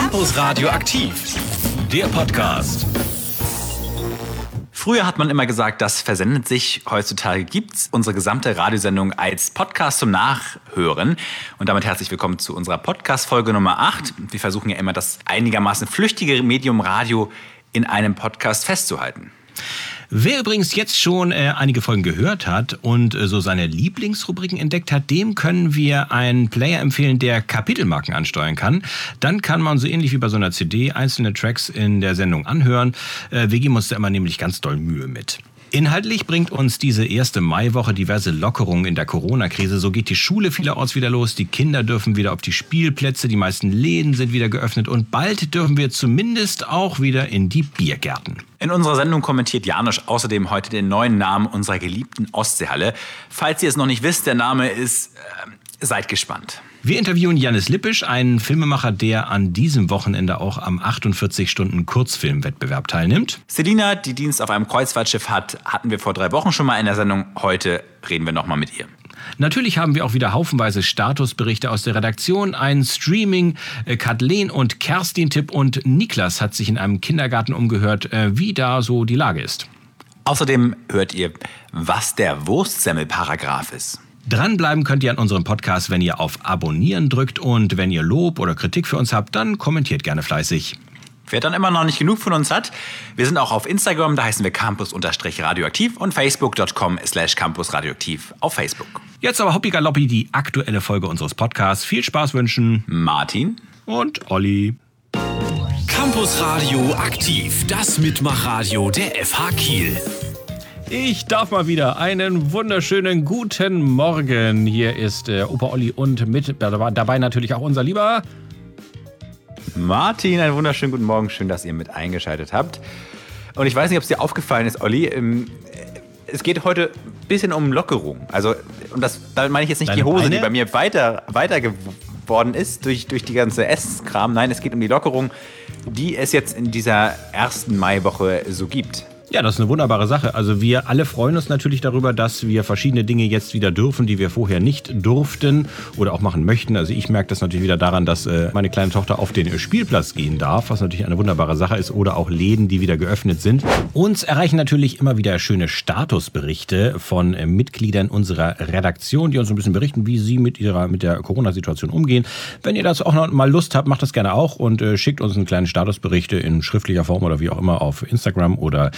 Campus Radio aktiv, der Podcast. Früher hat man immer gesagt, das versendet sich. Heutzutage gibt's unsere gesamte Radiosendung als Podcast zum Nachhören. Und damit herzlich willkommen zu unserer Podcast-Folge Nummer 8. Wir versuchen ja immer, das einigermaßen flüchtige Medium Radio in einem Podcast festzuhalten. Wer übrigens jetzt schon einige Folgen gehört hat und so seine Lieblingsrubriken entdeckt hat, dem können wir einen Player empfehlen, der Kapitelmarken ansteuern kann. Dann kann man so ähnlich wie bei so einer CD einzelne Tracks in der Sendung anhören. Wir geben uns da immer nämlich ganz doll Mühe mit. Inhaltlich bringt uns diese erste Maiwoche diverse Lockerungen in der Corona-Krise. So geht die Schule vielerorts wieder los, die Kinder dürfen wieder auf die Spielplätze, die meisten Läden sind wieder geöffnet und bald dürfen wir zumindest auch wieder in die Biergärten. In unserer Sendung kommentiert Janusz außerdem heute den neuen Namen unserer geliebten Ostseehalle. Falls ihr es noch nicht wisst, der Name ist... seid gespannt. Wir interviewen Janis Lippisch, einen Filmemacher, der an diesem Wochenende auch am 48-Stunden-Kurzfilmwettbewerb teilnimmt. Selina, die Dienst auf einem Kreuzfahrtschiff hat, hatten wir vor 3 Wochen schon mal in der Sendung. Heute reden wir nochmal mit ihr. Natürlich haben wir auch wieder haufenweise Statusberichte aus der Redaktion, ein Streaming, Kathleen und Kerstin-Tipp und Niklas hat sich in einem Kindergarten umgehört, wie da so die Lage ist. Außerdem hört ihr, was der Wurstsemmel-Paragraph ist. Dranbleiben könnt ihr an unserem Podcast, wenn ihr auf Abonnieren drückt und wenn ihr Lob oder Kritik für uns habt, dann kommentiert gerne fleißig. Wer dann immer noch nicht genug von uns hat, wir sind auch auf Instagram, da heißen wir campus-radioaktiv und facebook.com/campusradioaktiv auf Facebook. Jetzt aber hoppi galoppi die aktuelle Folge unseres Podcasts. Viel Spaß wünschen Martin und Olli. Campus Radio aktiv, das Mitmachradio der FH Kiel. Ich darf mal wieder einen wunderschönen guten Morgen. Hier ist Opa Olli und mit dabei natürlich auch unser lieber Martin. Einen wunderschönen guten Morgen. Schön, dass ihr mit eingeschaltet habt. Und ich weiß nicht, ob es dir aufgefallen ist, Olli. Es geht heute ein bisschen um Lockerung. Also, und damit meine ich jetzt nicht Deine die Hose, Beine? die bei mir weiter geworden ist durch die ganze Esskram. Nein, es geht um die Lockerung, die es jetzt in dieser ersten Maiwoche so gibt. Ja, das ist eine wunderbare Sache. Also wir alle freuen uns natürlich darüber, dass wir verschiedene Dinge jetzt wieder dürfen, die wir vorher nicht durften oder auch machen möchten. Also ich merke das natürlich wieder daran, dass meine kleine Tochter auf den Spielplatz gehen darf, was natürlich eine wunderbare Sache ist, oder auch Läden, die wieder geöffnet sind. Uns erreichen natürlich immer wieder schöne Statusberichte von Mitgliedern unserer Redaktion, die uns ein bisschen berichten, wie sie mit der Corona-Situation umgehen. Wenn ihr dazu auch noch mal Lust habt, macht das gerne auch und schickt uns einen kleinen Statusberichte in schriftlicher Form oder wie auch immer auf Instagram oder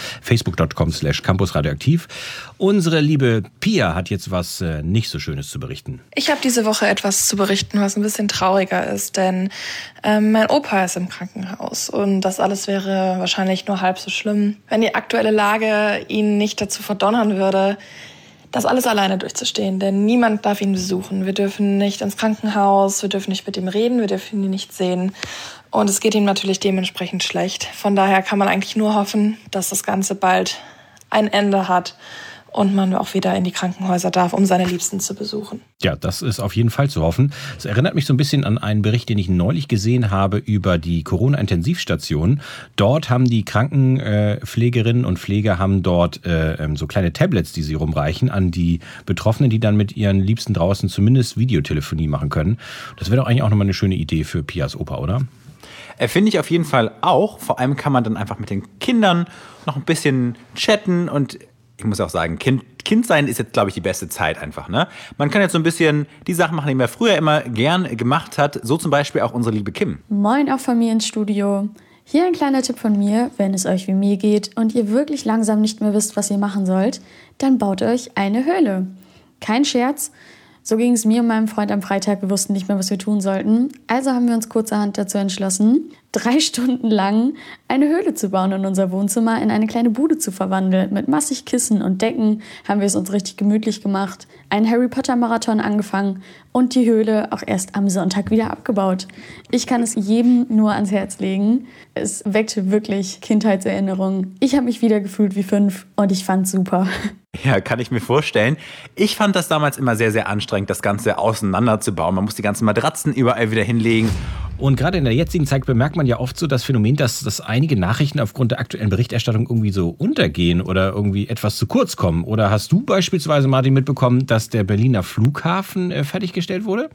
facebook.com/campusradioaktiv. Unsere liebe Pia hat jetzt was nicht so Schönes zu berichten. Ich habe diese Woche etwas zu berichten, was ein bisschen trauriger ist, denn mein Opa ist im Krankenhaus und das alles wäre wahrscheinlich nur halb so schlimm, wenn die aktuelle Lage ihn nicht dazu verdonnern würde, das alles alleine durchzustehen, denn niemand darf ihn besuchen. Wir dürfen nicht ins Krankenhaus, wir dürfen nicht mit ihm reden, wir dürfen ihn nicht sehen. Und es geht ihm natürlich dementsprechend schlecht. Von daher kann man eigentlich nur hoffen, dass das Ganze bald ein Ende hat und man auch wieder in die Krankenhäuser darf, um seine Liebsten zu besuchen. Ja, das ist auf jeden Fall zu hoffen. Es erinnert mich so ein bisschen an einen Bericht, den ich neulich gesehen habe über die Corona-Intensivstationen. Dort haben die Krankenpflegerinnen und Pfleger haben dort so kleine Tablets, die sie rumreichen an die Betroffenen, die dann mit ihren Liebsten draußen zumindest Videotelefonie machen können. Das wäre doch eigentlich auch nochmal eine schöne Idee für Pias Opa, oder? Finde ich auf jeden Fall auch. Vor allem kann man dann einfach mit den Kindern noch ein bisschen chatten und ich muss auch sagen, Kind sein ist jetzt, glaube ich, die beste Zeit einfach, ne? Man kann jetzt so ein bisschen die Sachen machen, die man früher immer gern gemacht hat. So zum Beispiel auch unsere liebe Kim. Moin auch von mir ins Studio. Hier ein kleiner Tipp von mir, wenn es euch wie mir geht und ihr wirklich langsam nicht mehr wisst, was ihr machen sollt, dann baut euch eine Höhle. Kein Scherz. So ging es mir und meinem Freund am Freitag. Wir wussten nicht mehr, was wir tun sollten. Also haben wir uns kurzerhand dazu entschlossen, 3 Stunden lang eine Höhle zu bauen und unser Wohnzimmer in eine kleine Bude zu verwandeln. Mit massig Kissen und Decken haben wir es uns richtig gemütlich gemacht, einen Harry-Potter-Marathon angefangen und die Höhle auch erst am Sonntag wieder abgebaut. Ich kann es jedem nur ans Herz legen. Es weckte wirklich Kindheitserinnerungen. Ich habe mich wieder gefühlt wie 5 und ich fand's super. Ja, kann ich mir vorstellen. Ich fand das damals immer sehr, sehr anstrengend, das Ganze auseinanderzubauen. Man muss die ganzen Matratzen überall wieder hinlegen. Und gerade in der jetzigen Zeit bemerkt man ja oft so das Phänomen, dass einige Nachrichten aufgrund der aktuellen Berichterstattung irgendwie so untergehen oder irgendwie etwas zu kurz kommen. Oder hast du beispielsweise, Martin, mitbekommen, dass der Berliner Flughafen fertiggestellt wurde?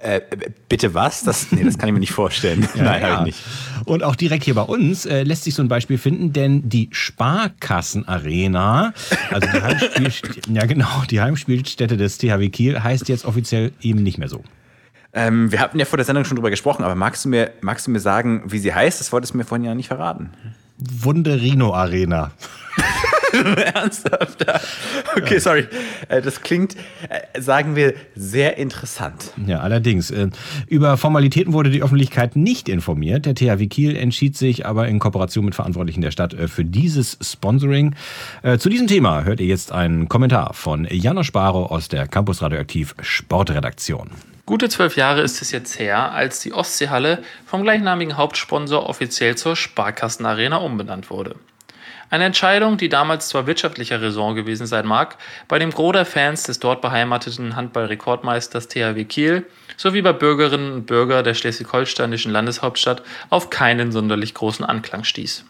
Bitte was? Das kann ich mir nicht vorstellen. Nein, habe ich nicht. Und auch direkt hier bei uns lässt sich so ein Beispiel finden, denn die Sparkassenarena, also die Heimspielstätte des THW Kiel, heißt jetzt offiziell eben nicht mehr so. Wir hatten ja vor der Sendung schon drüber gesprochen, aber magst du mir sagen, wie sie heißt? Das wolltest du mir vorhin ja nicht verraten. Wunderino Arena. Ernsthaft? Okay, sorry. Das klingt, sagen wir, sehr interessant. Ja, allerdings. Über Formalitäten wurde die Öffentlichkeit nicht informiert. Der THW Kiel entschied sich aber in Kooperation mit Verantwortlichen der Stadt für dieses Sponsoring. Zu diesem Thema hört ihr jetzt einen Kommentar von Janosch Barrow aus der Campus Radioaktiv Sportredaktion. Gute 12 Jahre ist es jetzt her, als die Ostseehalle vom gleichnamigen Hauptsponsor offiziell zur Sparkassenarena umbenannt wurde. Eine Entscheidung, die damals zwar wirtschaftlicher Raison gewesen sein mag, bei dem Gros der Fans des dort beheimateten Handball-Rekordmeisters THW Kiel sowie bei Bürgerinnen und Bürgern der schleswig-holsteinischen Landeshauptstadt auf keinen sonderlich großen Anklang stieß.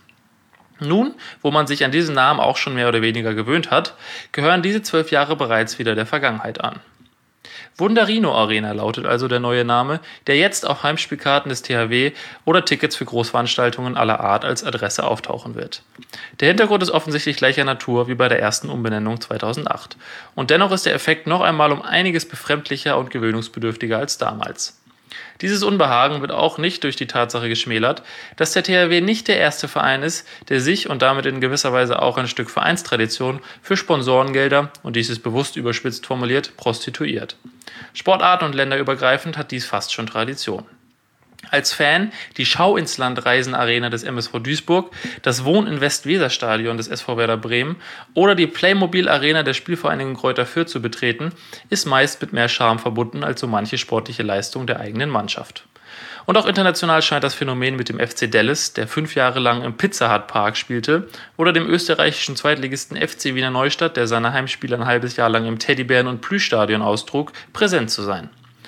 Nun, wo man sich an diesen Namen auch schon mehr oder weniger gewöhnt hat, gehören diese 12 Jahre bereits wieder der Vergangenheit an. Wunderino Arena lautet also der neue Name, der jetzt auf Heimspielkarten des THW oder Tickets für Großveranstaltungen aller Art als Adresse auftauchen wird. Der Hintergrund ist offensichtlich gleicher Natur wie bei der ersten Umbenennung 2008. Und dennoch ist der Effekt noch einmal um einiges befremdlicher und gewöhnungsbedürftiger als damals. Dieses Unbehagen wird auch nicht durch die Tatsache geschmälert, dass der THW nicht der erste Verein ist, der sich und damit in gewisser Weise auch ein Stück Vereinstradition für Sponsorengelder, und dies ist bewusst überspitzt formuliert, prostituiert. Sportarten- und länderübergreifend hat dies fast schon Tradition. Als Fan die Schau ins Land Reisen Arena des MSV Duisburg, das Wohn-in-West-Weser-Stadion des SV Werder Bremen oder die Playmobil Arena der Spielvereinigung Greuther Fürth zu betreten, ist meist mit mehr Charme verbunden als so manche sportliche Leistung der eigenen Mannschaft. Und auch international scheint das Phänomen mit dem FC Dallas, der 5 Jahre lang im Pizza Hut Park spielte, oder dem österreichischen Zweitligisten FC Wiener Neustadt, der seine Heimspiele ein halbes Jahr lang im Teddybären- und Plüschstadion austrug, präsent zu sein.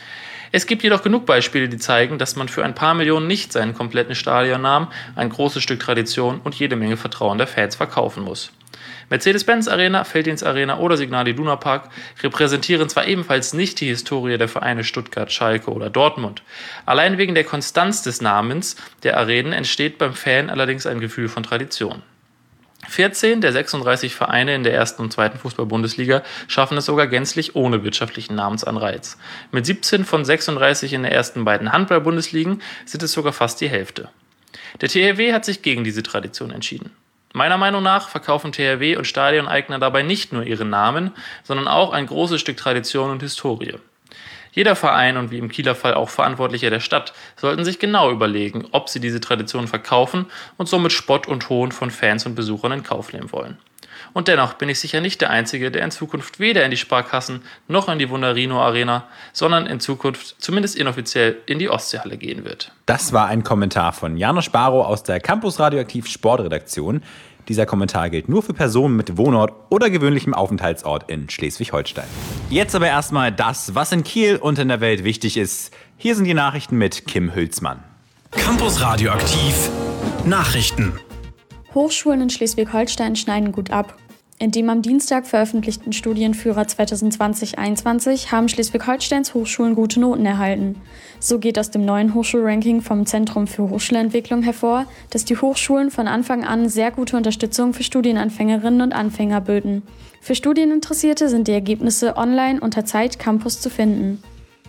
Es gibt jedoch genug Beispiele, die zeigen, dass man für ein paar Millionen nicht seinen kompletten Stadionnamen, ein großes Stück Tradition und jede Menge Vertrauen der Fans verkaufen muss. Mercedes-Benz Arena, Felddienst Arena oder Signal Iduna Park repräsentieren zwar ebenfalls nicht die Historie der Vereine Stuttgart, Schalke oder Dortmund. Allein wegen der Konstanz des Namens der Arenen entsteht beim Fan allerdings ein Gefühl von Tradition. 14 der 36 Vereine in der ersten und zweiten Fußball-Bundesliga schaffen es sogar gänzlich ohne wirtschaftlichen Namensanreiz. Mit 17 von 36 in der ersten beiden Handball-Bundesligen sind es sogar fast die Hälfte. Der THW hat sich gegen diese Tradition entschieden. Meiner Meinung nach verkaufen THW und Stadioneigner dabei nicht nur ihren Namen, sondern auch ein großes Stück Tradition und Historie. Jeder Verein und wie im Kieler Fall auch Verantwortliche der Stadt sollten sich genau überlegen, ob sie diese Tradition verkaufen und somit Spott und Hohn von Fans und Besuchern in Kauf nehmen wollen. Und dennoch bin ich sicher nicht der Einzige, der in Zukunft weder in die Sparkassen noch in die Wunderino Arena, sondern in Zukunft zumindest inoffiziell in die Ostseehalle gehen wird. Das war ein Kommentar von Janosch Barrow aus der Campus Radioaktiv Sportredaktion. Dieser Kommentar gilt nur für Personen mit Wohnort oder gewöhnlichem Aufenthaltsort in Schleswig-Holstein. Jetzt aber erstmal das, was in Kiel und in der Welt wichtig ist. Hier sind die Nachrichten mit Kim Hülsmann. Campus Radioaktiv Nachrichten. Hochschulen in Schleswig-Holstein schneiden gut ab. In dem am Dienstag veröffentlichten Studienführer 2020-21 haben Schleswig-Holsteins Hochschulen gute Noten erhalten. So geht aus dem neuen Hochschulranking vom Zentrum für Hochschulentwicklung hervor, dass die Hochschulen von Anfang an sehr gute Unterstützung für Studienanfängerinnen und Anfänger böten. Für Studieninteressierte sind die Ergebnisse online unter Zeit Campus zu finden.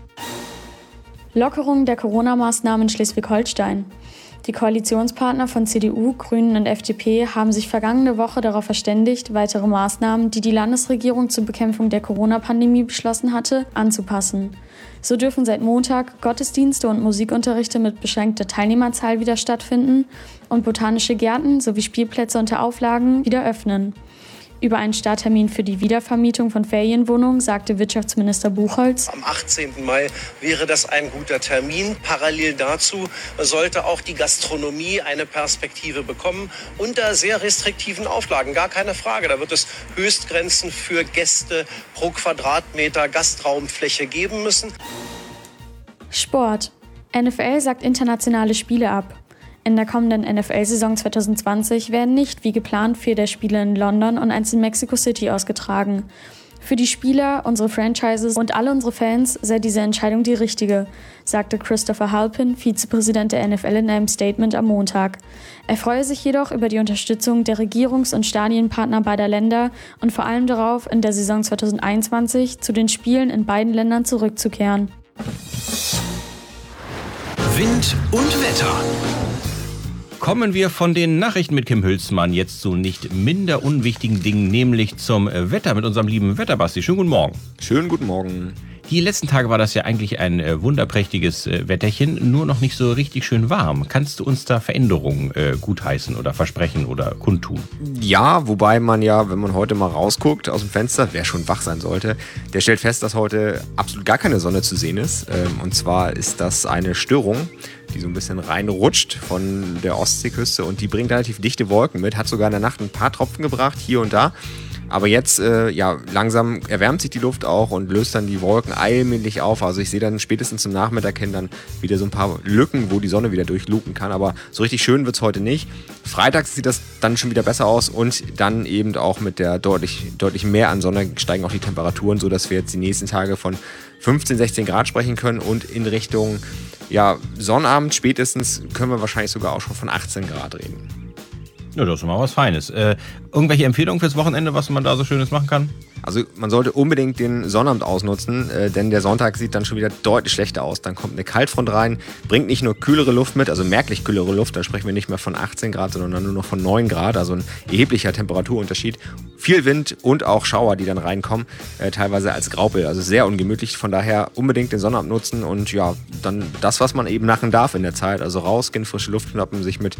Lockerung der Corona-Maßnahmen in Schleswig-Holstein. Die Koalitionspartner von CDU, Grünen und FDP haben sich vergangene Woche darauf verständigt, weitere Maßnahmen, die die Landesregierung zur Bekämpfung der Corona-Pandemie beschlossen hatte, anzupassen. So dürfen seit Montag Gottesdienste und Musikunterrichte mit beschränkter Teilnehmerzahl wieder stattfinden und botanische Gärten sowie Spielplätze unter Auflagen wieder öffnen. Über einen Starttermin für die Wiedervermietung von Ferienwohnungen sagte Wirtschaftsminister Buchholz: Am 18. Mai wäre das ein guter Termin. Parallel dazu sollte auch die Gastronomie eine Perspektive bekommen, unter sehr restriktiven Auflagen, gar keine Frage. Da wird es Höchstgrenzen für Gäste pro Quadratmeter Gastraummfläche geben müssen. Sport. NFL sagt internationale Spiele ab. In der kommenden NFL-Saison 2020 werden nicht wie geplant 4 der Spiele in London und 1 in Mexico City ausgetragen. Für die Spieler, unsere Franchises und alle unsere Fans sei diese Entscheidung die richtige, sagte Christopher Halpin, Vizepräsident der NFL, in einem Statement am Montag. Er freue sich jedoch über die Unterstützung der Regierungs- und Stadienpartner beider Länder und vor allem darauf, in der Saison 2021 zu den Spielen in beiden Ländern zurückzukehren. Wind und Wetter. Kommen wir von den Nachrichten mit Kim Hülsmann jetzt zu nicht minder unwichtigen Dingen, nämlich zum Wetter mit unserem lieben Wetterbasti. Schönen guten Morgen. Schönen guten Morgen. Die letzten Tage war das ja eigentlich ein wunderprächtiges Wetterchen, nur noch nicht so richtig schön warm. Kannst du uns da Veränderungen gutheißen oder versprechen oder kundtun? Ja, wobei man ja, wenn man heute mal rausguckt aus dem Fenster, wer schon wach sein sollte, der stellt fest, dass heute absolut gar keine Sonne zu sehen ist. Und zwar ist das eine Störung, die so ein bisschen reinrutscht von der Ostseeküste und die bringt relativ dichte Wolken mit, hat sogar in der Nacht ein paar Tropfen gebracht, hier und da. Aber jetzt, langsam erwärmt sich die Luft auch und löst dann die Wolken allmählich auf. Also ich sehe dann spätestens zum Nachmittag hin dann wieder so ein paar Lücken, wo die Sonne wieder durchluken kann. Aber so richtig schön wird es heute nicht. Freitags sieht das dann schon wieder besser aus und dann eben auch mit der deutlich mehr an Sonne steigen auch die Temperaturen, sodass wir jetzt die nächsten Tage von 15, 16 Grad sprechen können und in Richtung Sonnabend spätestens können wir wahrscheinlich sogar auch schon von 18 Grad reden. Ja, das ist mal was Feines. Irgendwelche Empfehlungen fürs Wochenende, was man da so Schönes machen kann? Also man sollte unbedingt den Sonnabend ausnutzen, denn der Sonntag sieht dann schon wieder deutlich schlechter aus. Dann kommt eine Kaltfront rein, bringt nicht nur kühlere Luft mit, also merklich kühlere Luft, da sprechen wir nicht mehr von 18 Grad, sondern dann nur noch von 9 Grad, also ein erheblicher Temperaturunterschied. Viel Wind und auch Schauer, die dann reinkommen, teilweise als Graupel, also sehr ungemütlich. Von daher unbedingt den Sonnabend nutzen und ja, dann das, was man eben machen darf in der Zeit, also rausgehen, frische Luft schnappen, sich mit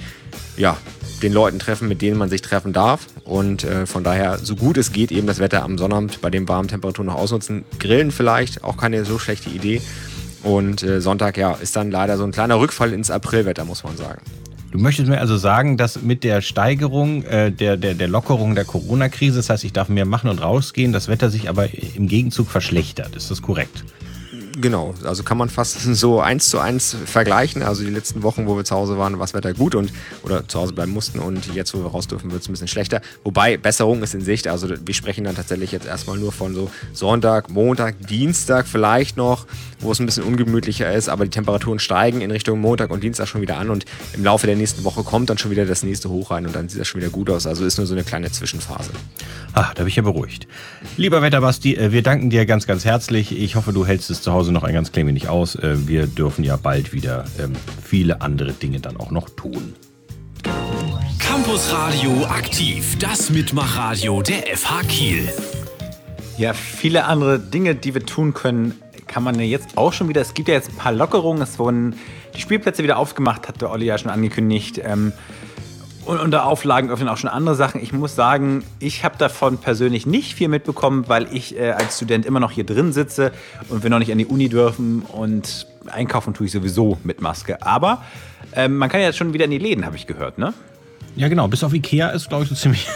den Leuten treffen, mit denen man sich treffen darf und von daher, so gut es geht, eben das Wetter am Sonnabend bei den warmen Temperaturen noch ausnutzen. Grillen vielleicht, auch keine so schlechte Idee. Und Sonntag, ist dann leider so ein kleiner Rückfall ins Aprilwetter, muss man sagen. Du möchtest mir also sagen, dass mit der Steigerung der Lockerung der Corona-Krise, das heißt, ich darf mehr machen und rausgehen, das Wetter sich aber im Gegenzug verschlechtert. Ist das korrekt? Genau, also kann man fast so 1:1 vergleichen. Also die letzten Wochen, wo wir zu Hause waren, war das Wetter gut oder zu Hause bleiben mussten und jetzt, wo wir raus dürfen, wird es ein bisschen schlechter. Wobei, Besserung ist in Sicht. Also wir sprechen dann tatsächlich jetzt erstmal nur von so Sonntag, Montag, Dienstag vielleicht noch, wo es ein bisschen ungemütlicher ist, aber die Temperaturen steigen in Richtung Montag und Dienstag schon wieder an und im Laufe der nächsten Woche kommt dann schon wieder das nächste Hoch rein und dann sieht das schon wieder gut aus. Also ist nur so eine kleine Zwischenphase. Da bin ich ja beruhigt. Lieber Wetterbasti, wir danken dir ganz, ganz herzlich. Ich hoffe, du hältst es zu Hause noch ein ganz klein wenig aus. Wir dürfen ja bald wieder viele andere Dinge dann auch noch tun. Campus Radio aktiv, das Mitmachradio der FH Kiel. Ja, viele andere Dinge, die wir tun können, kann man ja jetzt auch schon wieder. Es gibt ja jetzt ein paar Lockerungen. Es wurden die Spielplätze wieder aufgemacht, hat der Olli ja schon angekündigt. Und unter Auflagen öffnen auch schon andere Sachen. Ich muss sagen, ich habe davon persönlich nicht viel mitbekommen, weil ich als Student immer noch hier drin sitze und wir noch nicht an die Uni dürfen und einkaufen tue ich sowieso mit Maske. Aber man kann ja jetzt schon wieder in die Läden, habe ich gehört, ne? Ja, genau. Bis auf Ikea ist, glaube ich, so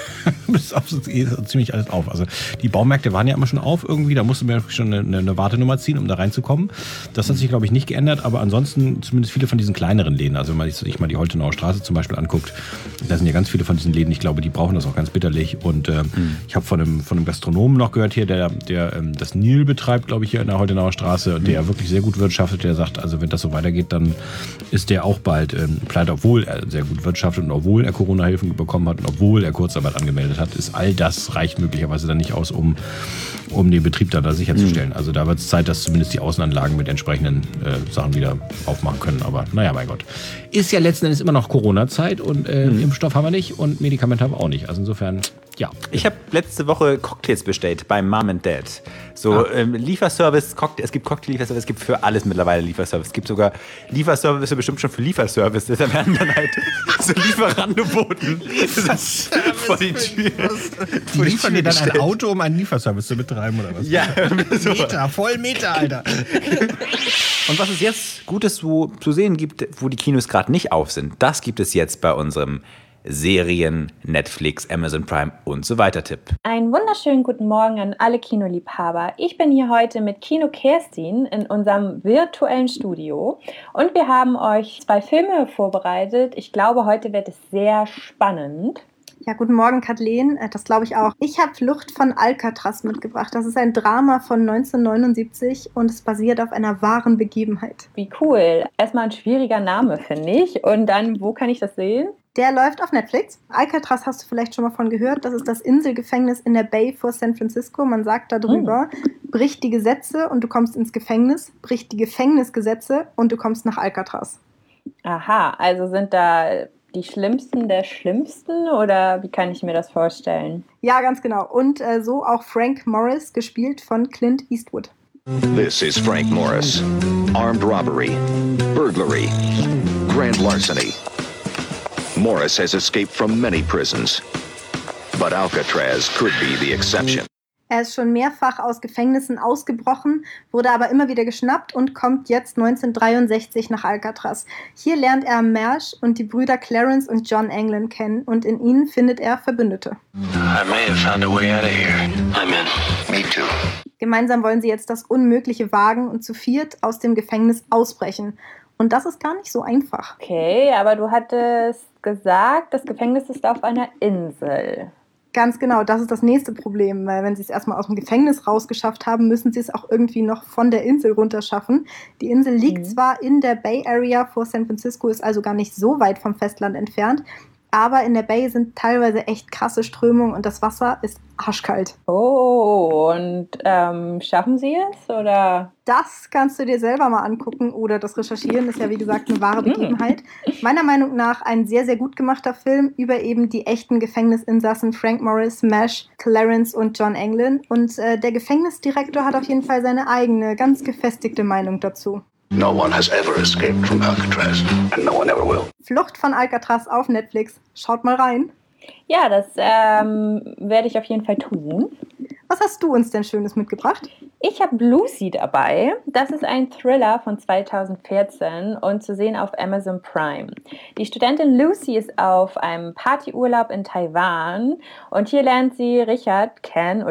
ziemlich alles auf. Also die Baumärkte waren ja immer schon auf irgendwie. Da musste man schon eine Wartenummer ziehen, um da reinzukommen. Das hat sich, glaube ich, nicht geändert. Aber ansonsten zumindest viele von diesen kleineren Läden. Also wenn man sich mal die Holtenauer Straße zum Beispiel anguckt, da sind ja ganz viele von diesen Läden. Ich glaube, die brauchen das auch ganz bitterlich. Und ich habe von einem Gastronomen noch gehört hier, der das Nil betreibt, glaube ich, hier in der Holtenauer Straße. Und der wirklich sehr gut wirtschaftet. Der sagt, also wenn das so weitergeht, dann ist der auch bald pleite, obwohl er sehr gut wirtschaftet und obwohl er Corona-Hilfen bekommen hat und obwohl er Kurzarbeit angemeldet hat, ist all das reicht möglicherweise dann nicht aus, um den Betrieb da sicherzustellen. Also da wird es Zeit, dass zumindest die Außenanlagen mit entsprechenden Sachen wieder aufmachen können. Aber naja, mein Gott. Ist ja letzten Endes immer noch Corona-Zeit und Impfstoff haben wir nicht und Medikamente haben wir auch nicht. Also insofern, ja. Ich habe letzte Woche Cocktails bestellt bei Mom and Dad. So Lieferservice, es gibt Cocktail-Lieferservice, es gibt für alles mittlerweile Lieferservice. Es gibt sogar Lieferservice bestimmt schon für Lieferservice. Da werden dann halt so Lieferangeboten vor die Tür. Die liefern dir dann ein Auto, um einen Lieferservice zu betreiben oder was? Ja, so. Voll Meter, Alter. Und was es jetzt Gutes zu sehen gibt, wo die Kinos gerade nicht auf sind, das gibt es jetzt bei unserem Serien, Netflix, Amazon Prime und so weiter Tipp. Einen wunderschönen guten Morgen an alle Kinoliebhaber. Ich bin hier heute mit Kino Kerstin in unserem virtuellen Studio und wir haben euch 2 Filme vorbereitet. Ich glaube, heute wird es sehr spannend. Ja, guten Morgen, Kathleen. Das glaube ich auch. Ich habe Flucht von Alcatraz mitgebracht. Das ist ein Drama von 1979 und es basiert auf einer wahren Begebenheit. Wie cool. Erstmal ein schwieriger Name, finde ich. Und dann, wo kann ich das sehen? Der läuft auf Netflix. Alcatraz hast du vielleicht schon mal von gehört. Das ist das Inselgefängnis in der Bay vor San Francisco. Man sagt darüber, bricht die Gesetze und du kommst ins Gefängnis, bricht die Gefängnisgesetze und du kommst nach Alcatraz. Aha, also sind da die Schlimmsten der Schlimmsten oder wie kann ich mir das vorstellen? Ja, ganz genau. Und so auch Frank Morris, gespielt von Clint Eastwood. This is Frank Morris. Armed robbery, burglary, grand larceny. Morris has escaped from many prisons, but Alcatraz could be the exception. Er ist schon mehrfach aus Gefängnissen ausgebrochen, wurde aber immer wieder geschnappt und kommt jetzt 1963 nach Alcatraz. Hier lernt er Mersch und die Brüder Clarence und John Anglin kennen und in ihnen findet er Verbündete. I may have found a way out of here. I'm in. Me too. Gemeinsam wollen sie jetzt das Unmögliche wagen und zu viert aus dem Gefängnis ausbrechen. Und das ist gar nicht so einfach. Okay, aber du hattest gesagt, das Gefängnis ist auf einer Insel. Ganz genau, das ist das nächste Problem, weil wenn sie es erstmal aus dem Gefängnis rausgeschafft haben, müssen sie es auch irgendwie noch von der Insel runterschaffen. Die Insel liegt zwar in der Bay Area vor San Francisco, ist also gar nicht so weit vom Festland entfernt, aber in der Bay sind teilweise echt krasse Strömungen und das Wasser ist arschkalt. Oh, und schaffen sie es, oder? Das kannst du dir selber mal angucken oder das Recherchieren ist ja wie gesagt eine wahre Begebenheit. Meiner Meinung nach ein sehr, sehr gut gemachter Film über eben die echten Gefängnisinsassen Frank Morris, Mersch, Clarence und John Anglin. Und der Gefängnisdirektor hat auf jeden Fall seine eigene, ganz gefestigte Meinung dazu. No one has ever escaped from Alcatraz, and no one ever will. Flucht von Alcatraz auf Netflix. Schaut mal rein. Ja, das werde ich auf jeden Fall tun. Was hast du uns denn Schönes mitgebracht? Ich habe Lucy dabei. Das ist ein Thriller von 2014 und zu sehen auf Amazon Prime. Die Studentin Lucy ist auf einem Partyurlaub in Taiwan und hier lernt sie Richard kennen,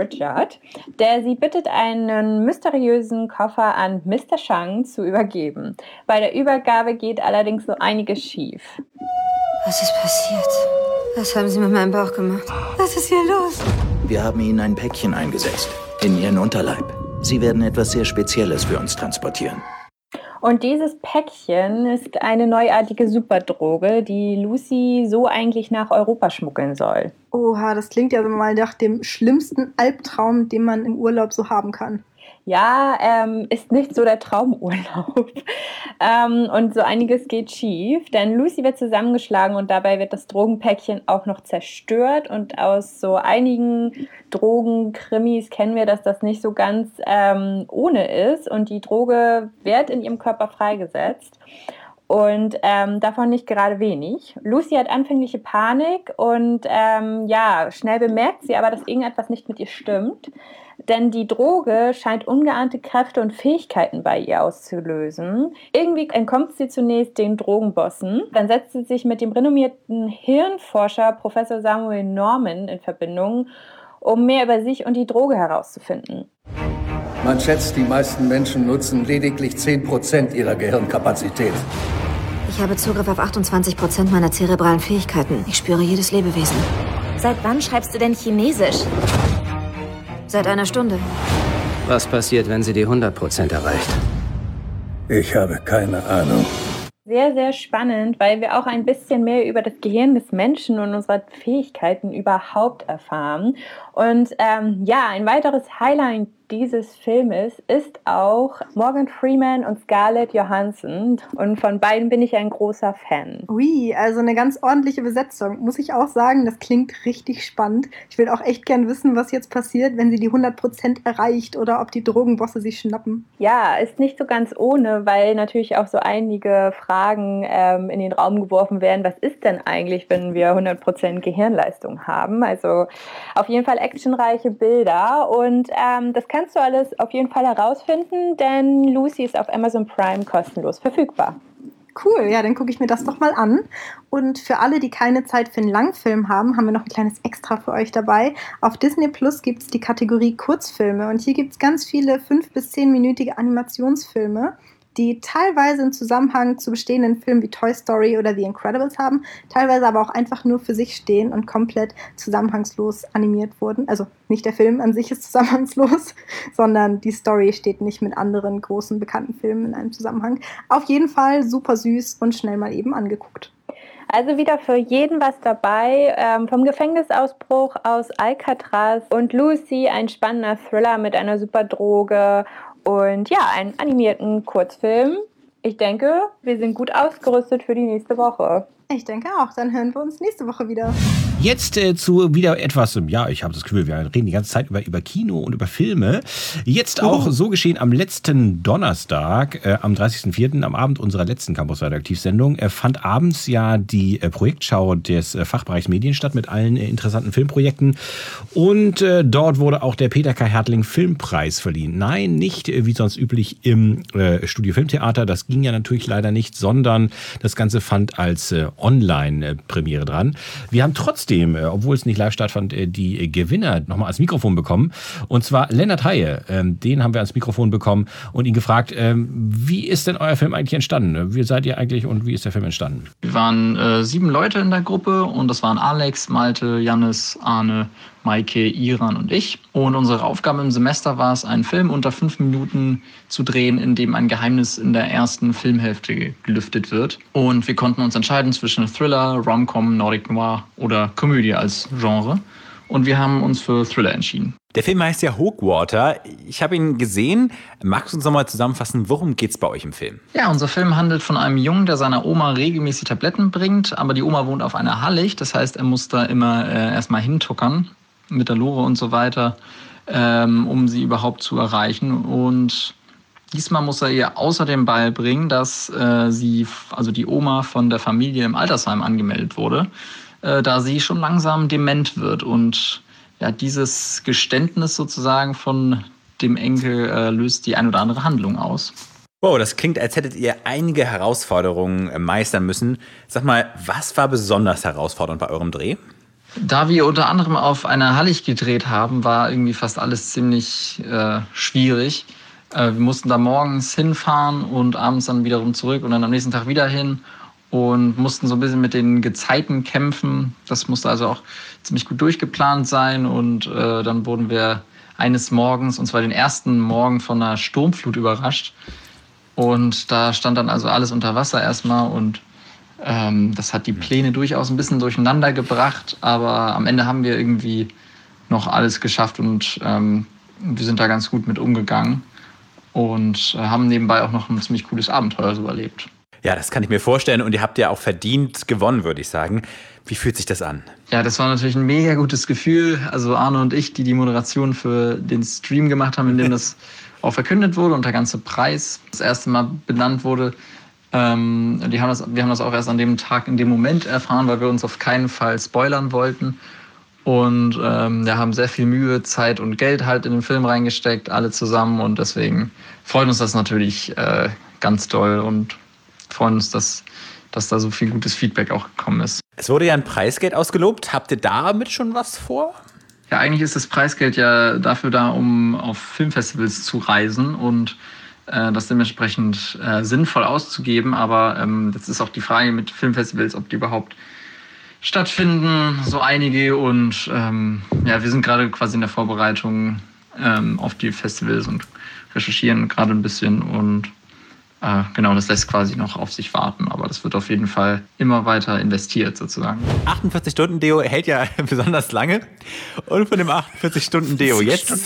der sie bittet, einen mysteriösen Koffer an Mr. Shang zu übergeben. Bei der Übergabe geht allerdings so einiges schief. Was ist passiert? Was haben Sie mit meinem Bauch gemacht? Was ist hier los? Wir haben Ihnen ein Päckchen eingesetzt. In Ihren Unterleib. Sie werden etwas sehr Spezielles für uns transportieren. Und dieses Päckchen ist eine neuartige Superdroge, die Lucy so eigentlich nach Europa schmuggeln soll. Oha, das klingt ja mal nach dem schlimmsten Albtraum, den man im Urlaub so haben kann. Ja, ist nicht so der Traumurlaub. Und so einiges geht schief, denn Lucy wird zusammengeschlagen und dabei wird das Drogenpäckchen auch noch zerstört. Und aus so einigen Drogenkrimis kennen wir, dass das nicht so ganz ohne ist. Und die Droge wird in ihrem Körper freigesetzt. Und davon nicht gerade wenig. Lucy hat anfängliche Panik und schnell bemerkt sie aber, dass irgendetwas nicht mit ihr stimmt. Denn die Droge scheint ungeahnte Kräfte und Fähigkeiten bei ihr auszulösen. Irgendwie entkommt sie zunächst den Drogenbossen. Dann setzt sie sich mit dem renommierten Hirnforscher Professor Samuel Norman in Verbindung, um mehr über sich und die Droge herauszufinden. Man schätzt, die meisten Menschen nutzen lediglich 10% ihrer Gehirnkapazität. Ich habe Zugriff auf 28% meiner zerebralen Fähigkeiten. Ich spüre jedes Lebewesen. Seit wann schreibst du denn Chinesisch? Seit einer Stunde. Was passiert, wenn sie die 100% erreicht? Ich habe keine Ahnung. Sehr, sehr spannend, weil wir auch ein bisschen mehr über das Gehirn des Menschen und unsere Fähigkeiten überhaupt erfahren. Und ein weiteres Highlight dieses Filmes ist auch Morgan Freeman und Scarlett Johansson. Und von beiden bin ich ein großer Fan. Ui, also eine ganz ordentliche Besetzung. Muss ich auch sagen, das klingt richtig spannend. Ich will auch echt gern wissen, was jetzt passiert, wenn sie die 100% erreicht oder ob die Drogenbosse sie schnappen. Ja, ist nicht so ganz ohne, weil natürlich auch so einige Fragen in den Raum geworfen werden. Was ist denn eigentlich, wenn wir 100% Gehirnleistung haben? Also auf jeden Fall actionreiche Bilder und das kannst du alles auf jeden Fall herausfinden, denn Lucy ist auf Amazon Prime kostenlos verfügbar. Cool, ja, dann gucke ich mir das doch mal an. Und für alle, die keine Zeit für einen Langfilm haben, haben wir noch ein kleines Extra für euch dabei. Auf Disney Plus gibt es die Kategorie Kurzfilme und hier gibt es ganz viele 5- bis 10-minütige Animationsfilme. die teilweise einen Zusammenhang zu bestehenden Filmen wie Toy Story oder The Incredibles haben, teilweise aber auch einfach nur für sich stehen und komplett zusammenhangslos animiert wurden. Also nicht der Film an sich ist zusammenhangslos, sondern die Story steht nicht mit anderen großen bekannten Filmen in einem Zusammenhang. Auf jeden Fall super süß und schnell mal eben angeguckt. Also wieder für jeden was dabei. Vom Gefängnisausbruch aus Alcatraz und Lucy, ein spannender Thriller mit einer super Droge und ja, einen animierten Kurzfilm. Ich denke, wir sind gut ausgerüstet für die nächste Woche. Ich denke auch. Dann hören wir uns nächste Woche wieder. Jetzt zu wieder etwas, ja, ich habe das Gefühl, wir reden die ganze Zeit über Kino und über Filme. Jetzt auch so geschehen am letzten Donnerstag, am 30.04., am Abend unserer letzten Campus-Redaktivsendung, fand abends ja die Projektschau des Fachbereichs Medien statt mit allen interessanten Filmprojekten. Und dort wurde auch der Peter K. Hertling Filmpreis verliehen. Nein, nicht wie sonst üblich im Studio Filmtheater, das ging ja natürlich leider nicht, sondern das Ganze fand als Online-Premiere dran. Wir haben trotzdem, obwohl es nicht live stattfand, die Gewinner nochmal ans Mikrofon bekommen. Und zwar Lennart Haie, den haben wir ans Mikrofon bekommen und ihn gefragt, wie ist denn euer Film eigentlich entstanden? Wie seid ihr eigentlich und wie ist der Film entstanden? Wir waren 7 Leute in der Gruppe und das waren Alex, Malte, Jannis, Arne, Maike, Iran und ich. Und unsere Aufgabe im Semester war es, einen Film unter 5 Minuten zu drehen, in dem ein Geheimnis in der ersten Filmhälfte gelüftet wird. Und wir konnten uns entscheiden zwischen Thriller, Rom-Com, Nordic Noir oder Komödie als Genre. Und wir haben uns für Thriller entschieden. Der Film heißt ja Hochwater. Ich habe ihn gesehen. Magst du uns nochmal zusammenfassen, worum geht's bei euch im Film? Ja, unser Film handelt von einem Jungen, der seiner Oma regelmäßig Tabletten bringt. Aber die Oma wohnt auf einer Hallig. Das heißt, er muss da immer erstmal hintuckern mit der Lore und so weiter, um sie überhaupt zu erreichen. Und diesmal muss er ihr außerdem beibringen, dass sie, also die Oma von der Familie im Altersheim angemeldet wurde, da sie schon langsam dement wird. Und ja, dieses Geständnis sozusagen von dem Enkel löst die ein oder andere Handlung aus. Wow, das klingt, als hättet ihr einige Herausforderungen meistern müssen. Sag mal, was war besonders herausfordernd bei eurem Dreh? Da wir unter anderem auf einer Hallig gedreht haben, war irgendwie fast alles ziemlich schwierig. Wir mussten da morgens hinfahren und abends dann wiederum zurück und dann am nächsten Tag wieder hin und mussten so ein bisschen mit den Gezeiten kämpfen. Das musste also auch ziemlich gut durchgeplant sein und dann wurden wir eines Morgens, und zwar den ersten Morgen, von einer Sturmflut überrascht. Und da stand dann also alles unter Wasser erstmal und das hat die Pläne durchaus ein bisschen durcheinander gebracht, aber am Ende haben wir irgendwie noch alles geschafft und wir sind da ganz gut mit umgegangen und haben nebenbei auch noch ein ziemlich cooles Abenteuer so erlebt. Ja, das kann ich mir vorstellen und ihr habt ja auch verdient gewonnen, würde ich sagen. Wie fühlt sich das an? Ja, das war natürlich ein mega gutes Gefühl. Also Arne und ich, die Moderation für den Stream gemacht haben, in dem das auch verkündet wurde und der ganze Preis das erste Mal benannt wurde. Wir haben das auch erst an dem Tag, in dem Moment erfahren, weil wir uns auf keinen Fall spoilern wollten. Und wir haben sehr viel Mühe, Zeit und Geld halt in den Film reingesteckt, alle zusammen. Und deswegen freut uns das natürlich ganz doll und freuen uns, dass da so viel gutes Feedback auch gekommen ist. Es wurde ja ein Preisgeld ausgelobt. Habt ihr damit schon was vor? Ja, eigentlich ist das Preisgeld ja dafür da, um auf Filmfestivals zu reisen und das dementsprechend sinnvoll auszugeben. Aber jetzt ist auch die Frage mit Filmfestivals, ob die überhaupt stattfinden, so einige. Und ja, wir sind gerade quasi in der Vorbereitung auf die Festivals und recherchieren gerade ein bisschen. Und genau, das lässt quasi noch auf sich warten. Aber das wird auf jeden Fall immer weiter investiert sozusagen. 48-Stunden-Deo hält ja besonders lange. Und von dem 48-Stunden-Deo jetzt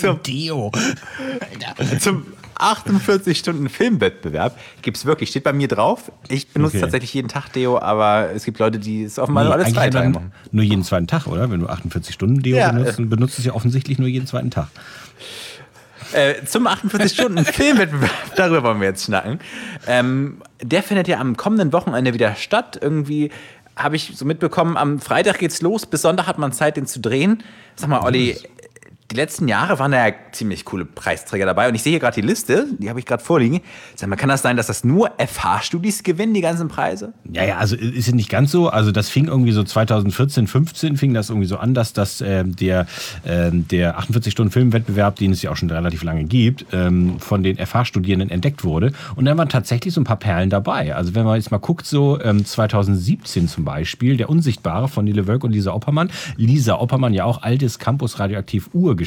zum 48-Stunden-Filmwettbewerb gibt's wirklich, steht bei mir drauf. Ich benutze tatsächlich jeden Tag Deo, aber es gibt Leute, die es offenbar nur alle 2 Tage machen. Nur jeden zweiten Tag, oder? Wenn du 48-Stunden-Deo benutzt es ja offensichtlich nur jeden zweiten Tag. Zum 48-Stunden-Filmwettbewerb, darüber wollen wir jetzt schnacken. Der findet ja am kommenden Wochenende wieder statt. Irgendwie habe ich so mitbekommen, am Freitag geht's los, bis Sonntag hat man Zeit, den zu drehen. Sag mal, Olli, die letzten Jahre waren da ja ziemlich coole Preisträger dabei. Und ich sehe hier gerade die Liste, die habe ich gerade vorliegen. Sag mal, kann das sein, dass das nur FH-Studis gewinnen, die ganzen Preise? Ja, also ist ja nicht ganz so. Also das fing irgendwie so 2014, 15 fing das irgendwie so an, dass der 48-Stunden-Filmwettbewerb, den es ja auch schon relativ lange gibt, von den FH-Studierenden entdeckt wurde. Und dann waren tatsächlich so ein paar Perlen dabei. Also wenn man jetzt mal guckt, so 2017 zum Beispiel, Der Unsichtbare von Nele Wölk und Lisa Oppermann. Lisa Oppermann ja auch altes Campus Radioaktiv Urgestein.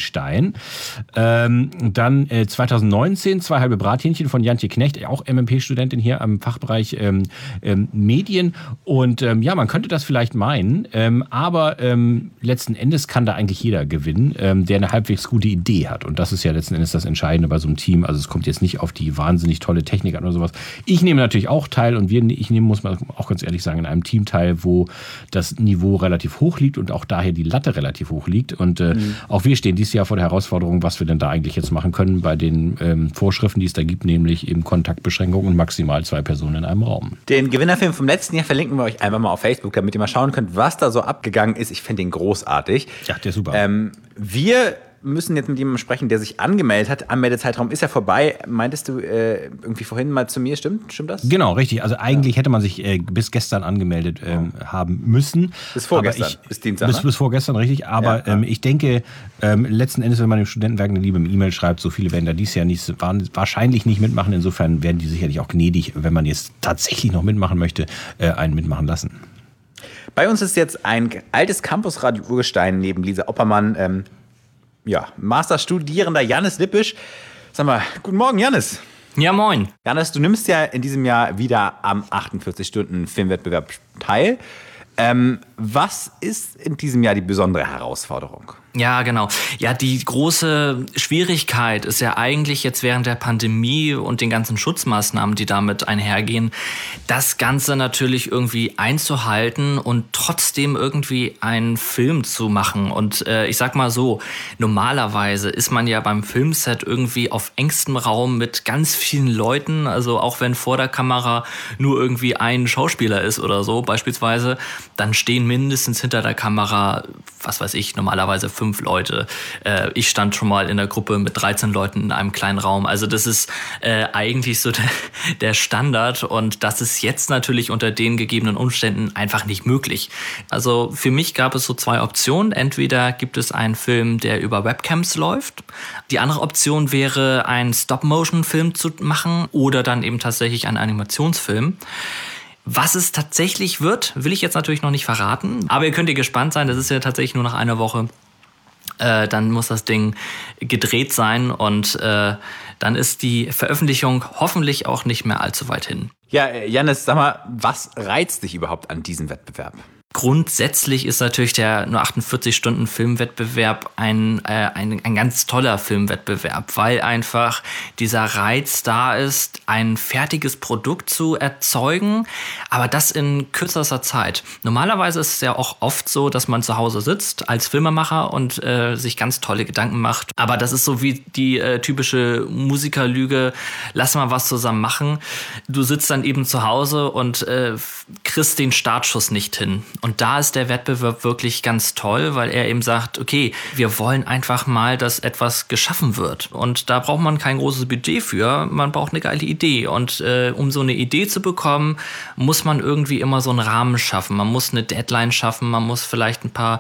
Dann 2019 Zwei halbe Brathähnchen von Jantje Knecht, auch MMP-Studentin hier am Fachbereich Medien. Und ja, man könnte das vielleicht meinen, aber letzten Endes kann da eigentlich jeder gewinnen, der eine halbwegs gute Idee hat. Und das ist ja letzten Endes das Entscheidende bei so einem Team. Also es kommt jetzt nicht auf die wahnsinnig tolle Technik an oder sowas. Ich nehme natürlich auch teil und ich nehme, muss man auch ganz ehrlich sagen, in einem Team teil, wo das Niveau relativ hoch liegt und auch daher die Latte relativ hoch liegt. Und auch wir stehen dieses Jahr vor der Herausforderung, was wir denn da eigentlich jetzt machen können bei den Vorschriften, die es da gibt, nämlich eben Kontaktbeschränkungen und maximal 2 Personen in einem Raum. Den Gewinnerfilm vom letzten Jahr verlinken wir euch einfach mal auf Facebook, damit ihr mal schauen könnt, was da so abgegangen ist. Ich finde den großartig. Ja, der ist super. Wir müssen jetzt mit jemandem sprechen, der sich angemeldet hat. Anmeldezeitraum ist ja vorbei. Meintest du irgendwie vorhin mal zu mir, stimmt das? Genau, richtig. Also eigentlich hätte man sich bis gestern angemeldet haben müssen. Bis vorgestern, bis Dienstag, bis vorgestern, richtig. Aber ich denke, letzten Endes, wenn man dem Studentenwerk eine liebe E-Mail schreibt, so viele werden da dieses Jahr wahrscheinlich nicht mitmachen. Insofern werden die sicherlich auch gnädig, wenn man jetzt tatsächlich noch mitmachen möchte, einen mitmachen lassen. Bei uns ist jetzt ein altes Campus-Radio Urgestein neben Lisa Oppermann, Masterstudierender Jannis Lippisch. Sag mal, guten Morgen, Jannis. Ja, moin. Jannis, du nimmst ja in diesem Jahr wieder am 48-Stunden-Filmwettbewerb teil. Was ist in diesem Jahr die besondere Herausforderung? Ja, genau. Ja, die große Schwierigkeit ist ja eigentlich jetzt während der Pandemie und den ganzen Schutzmaßnahmen, die damit einhergehen, das Ganze natürlich irgendwie einzuhalten und trotzdem irgendwie einen Film zu machen. Und ich sag mal so, normalerweise ist man ja beim Filmset irgendwie auf engstem Raum mit ganz vielen Leuten, also auch wenn vor der Kamera nur irgendwie ein Schauspieler ist oder so beispielsweise, dann stehen mindestens hinter der Kamera, was weiß ich, normalerweise 5 Leute. Ich stand schon mal in der Gruppe mit 13 Leuten in einem kleinen Raum. Also das ist eigentlich so der Standard und das ist jetzt natürlich unter den gegebenen Umständen einfach nicht möglich. Also für mich gab es so 2 Optionen. Entweder gibt es einen Film, der über Webcams läuft. Die andere Option wäre, einen Stop-Motion-Film zu machen oder dann eben tatsächlich einen Animationsfilm. Was es tatsächlich wird, will ich jetzt natürlich noch nicht verraten. Aber ihr könnt ihr gespannt sein, das ist ja tatsächlich nur nach einer Woche. Dann muss das Ding gedreht sein und dann ist die Veröffentlichung hoffentlich auch nicht mehr allzu weit hin. Ja, Jannis, sag mal, was reizt dich überhaupt an diesem Wettbewerb? Grundsätzlich ist natürlich der nur 48-Stunden-Filmwettbewerb ein ganz toller Filmwettbewerb, weil einfach dieser Reiz da ist, ein fertiges Produkt zu erzeugen, aber das in kürzester Zeit. Normalerweise ist es ja auch oft so, dass man zu Hause sitzt als Filmemacher und sich ganz tolle Gedanken macht. Aber das ist so wie die typische Musikerlüge, lass mal was zusammen machen. Du sitzt dann eben zu Hause und kriegst den Startschuss nicht hin. Und da ist der Wettbewerb wirklich ganz toll, weil er eben sagt, okay, wir wollen einfach mal, dass etwas geschaffen wird. Und da braucht man kein großes Budget für, man braucht eine geile Idee. Und um so eine Idee zu bekommen, muss man irgendwie immer so einen Rahmen schaffen. Man muss eine Deadline schaffen, man muss vielleicht ein paar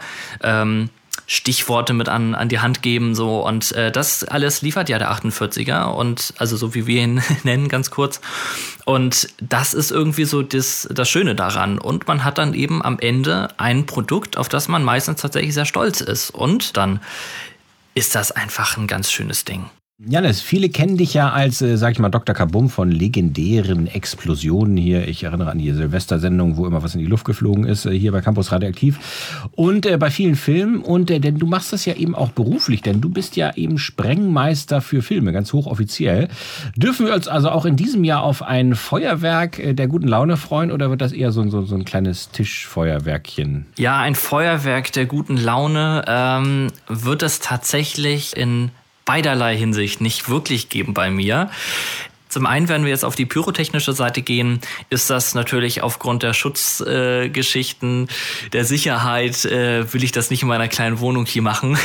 Stichworte mit an die Hand geben, so, und das alles liefert ja der 48er, und also so wie wir ihn nennen, ganz kurz. Und das ist irgendwie so das Schöne daran. Und man hat dann eben am Ende ein Produkt, auf das man meistens tatsächlich sehr stolz ist. Und dann ist das einfach ein ganz schönes Ding. Jannis, viele kennen dich ja als, sag ich mal, Dr. Kabum von legendären Explosionen hier. Ich erinnere an die Silvestersendung, wo immer was in die Luft geflogen ist, hier bei Campus Radioaktiv. Und bei vielen Filmen. Und denn du machst das ja eben auch beruflich, denn du bist ja eben Sprengmeister für Filme, ganz hochoffiziell. Dürfen wir uns also auch in diesem Jahr auf ein Feuerwerk der guten Laune freuen, oder wird das eher so ein kleines Tischfeuerwerkchen? Ja, ein Feuerwerk der guten Laune wird es tatsächlich in beiderlei Hinsicht nicht wirklich geben bei mir. Zum einen, wenn wir jetzt auf die pyrotechnische Seite gehen, ist das natürlich aufgrund der Schutzgeschichten, der Sicherheit, will ich das nicht in meiner kleinen Wohnung hier machen.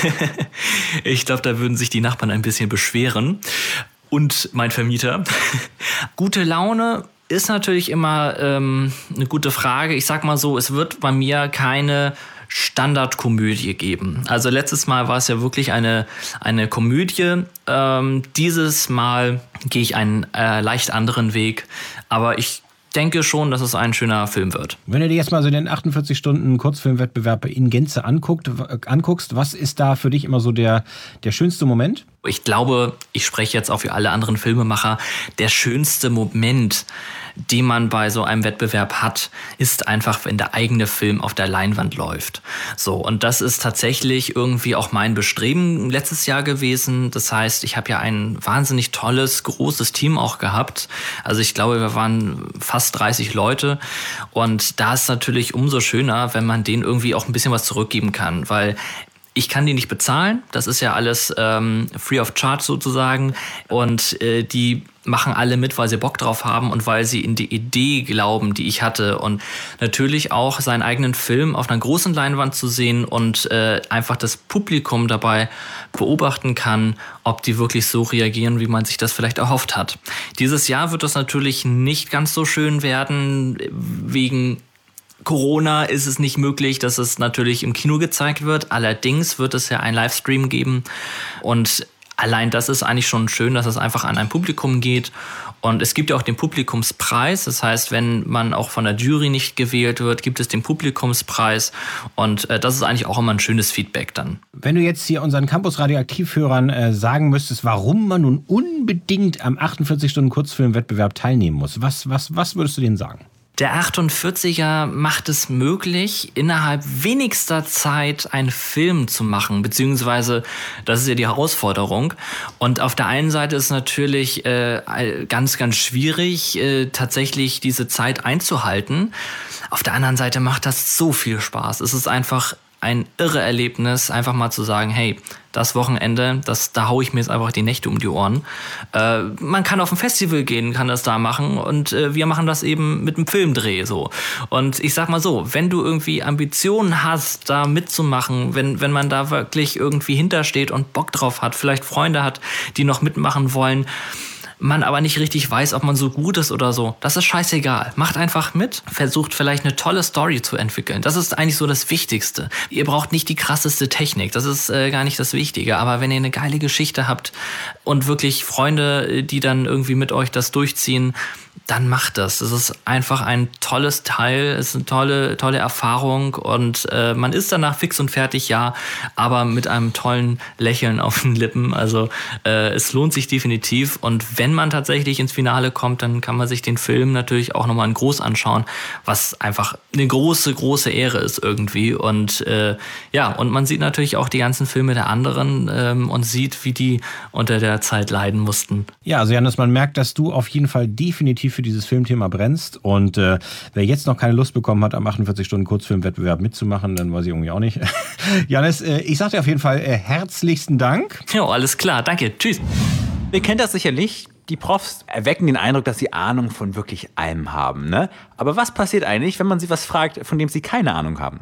Ich glaube, da würden sich die Nachbarn ein bisschen beschweren. Und mein Vermieter. Gute Laune ist natürlich immer eine gute Frage. Ich sag mal so, es wird bei mir keine Standardkomödie geben. Also letztes Mal war es ja wirklich eine Komödie. Dieses Mal gehe ich einen leicht anderen Weg. Aber ich denke schon, dass es ein schöner Film wird. Wenn du dir jetzt mal so den 48-Stunden-Kurzfilmwettbewerb in Gänze anguckst, was ist da für dich immer so der schönste Moment? Ich glaube, ich spreche jetzt auch für alle anderen Filmemacher, der schönste Moment, den man bei so einem Wettbewerb hat, ist einfach, wenn der eigene Film auf der Leinwand läuft. So, und das ist tatsächlich irgendwie auch mein Bestreben letztes Jahr gewesen. Das heißt, ich habe ja ein wahnsinnig tolles, großes Team auch gehabt. Also ich glaube, wir waren fast 30 Leute. Und da ist natürlich umso schöner, wenn man denen irgendwie auch ein bisschen was zurückgeben kann, weil ich kann die nicht bezahlen, das ist ja alles free of charge sozusagen und die machen alle mit, weil sie Bock drauf haben und weil sie in die Idee glauben, die ich hatte und natürlich auch seinen eigenen Film auf einer großen Leinwand zu sehen und einfach das Publikum dabei beobachten kann, ob die wirklich so reagieren, wie man sich das vielleicht erhofft hat. Dieses Jahr wird das natürlich nicht ganz so schön werden, wegen Corona ist es nicht möglich, dass es natürlich im Kino gezeigt wird. Allerdings wird es ja einen Livestream geben. Und allein das ist eigentlich schon schön, dass es einfach an ein Publikum geht. Und es gibt ja auch den Publikumspreis. Das heißt, wenn man auch von der Jury nicht gewählt wird, gibt es den Publikumspreis. Und das ist eigentlich auch immer ein schönes Feedback dann. Wenn du jetzt hier unseren Campus Radioaktiv-Hörern sagen müsstest, warum man nun unbedingt am 48-Stunden-Kurzfilmwettbewerb teilnehmen muss, was würdest du denen sagen? Der 48er macht es möglich, innerhalb wenigster Zeit einen Film zu machen, beziehungsweise das ist ja die Herausforderung. Und auf der einen Seite ist natürlich ganz, ganz schwierig, tatsächlich diese Zeit einzuhalten. Auf der anderen Seite macht das so viel Spaß. Es ist einfach ein irre Erlebnis, einfach mal zu sagen, hey, das Wochenende, da haue ich mir jetzt einfach die Nächte um die Ohren. Man kann auf ein Festival gehen, kann das da machen und wir machen das eben mit einem Filmdreh so. Und ich sag mal so, wenn du irgendwie Ambitionen hast, da mitzumachen, wenn man da wirklich irgendwie hintersteht und Bock drauf hat, vielleicht Freunde hat, die noch mitmachen wollen, man aber nicht richtig weiß, ob man so gut ist oder so. Das ist scheißegal. Macht einfach mit, versucht vielleicht eine tolle Story zu entwickeln. Das ist eigentlich so das Wichtigste. Ihr braucht nicht die krasseste Technik, das ist gar nicht das Wichtige. Aber wenn ihr eine geile Geschichte habt und wirklich Freunde, die dann irgendwie mit euch das durchziehen, dann macht das. Es ist einfach ein tolles Teil, es ist eine tolle Erfahrung und man ist danach fix und fertig, ja, aber mit einem tollen Lächeln auf den Lippen. Also es lohnt sich definitiv und wenn man tatsächlich ins Finale kommt, dann kann man sich den Film natürlich auch nochmal in groß anschauen, was einfach eine große, große Ehre ist irgendwie und und man sieht natürlich auch die ganzen Filme der anderen und sieht, wie die unter der Zeit leiden mussten. Ja, also Jannis, man merkt, dass du auf jeden Fall definitiv für dieses Filmthema brennst und wer jetzt noch keine Lust bekommen hat, am 48-Stunden-Kurzfilmwettbewerb mitzumachen, dann weiß ich irgendwie auch nicht. Jannis, ich sag dir auf jeden Fall herzlichsten Dank. Jo, alles klar, danke, tschüss. Ihr kennt das sicherlich. Die Profs erwecken den Eindruck, dass sie Ahnung von wirklich allem haben, ne? Aber was passiert eigentlich, wenn man sie was fragt, von dem sie keine Ahnung haben?